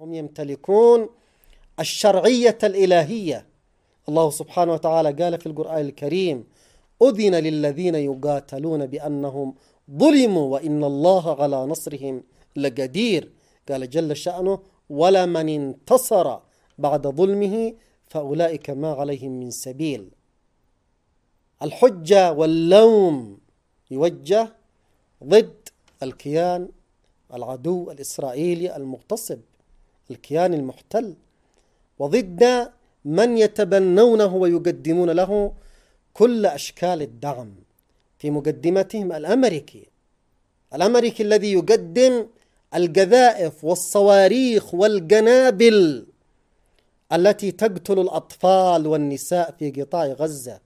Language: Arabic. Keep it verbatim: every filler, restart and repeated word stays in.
هم يمتلكون الشرعية الإلهية. الله سبحانه وتعالى قال في القرآن الكريم: أذن للذين يقاتلون بأنهم ظلموا وإن الله على نصرهم لقدير. قال جل شأنه: ولمن انتصر بعد ظلمه فأولئك ما عليهم من سبيل. الحجة واللوم يوجه ضد الكيان العدو الإسرائيلي المغتصب، الكيان المحتل، وضد من يتبنونه ويقدمون له كل أشكال الدعم، في مقدمتهم الأمريكي الأمريكي الذي يقدم القذائف والصواريخ والقنابل التي تقتل الأطفال والنساء في قطاع غزة.